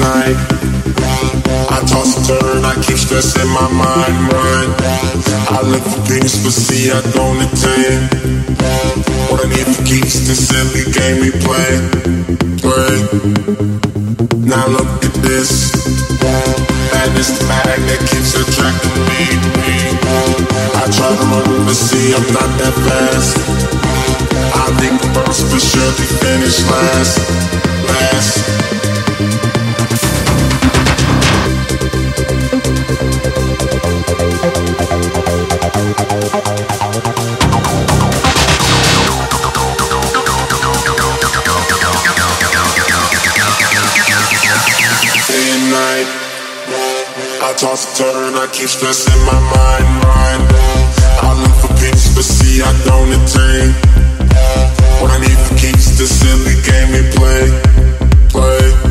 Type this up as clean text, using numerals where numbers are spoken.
night. I toss and turn, I keep stressing my mind, right? I look for peace, but see I don't attain. What I need for keeps this silly game we play. Now look at this. Madness, the magnet keeps attracting me. I try to run, but see I'm not that fast. I think first, but surely finish last. Day and night, I toss and turn, I keep stressing my mind, right? I look for peace, but see I don't attain. What I need for keeps the silly game we play.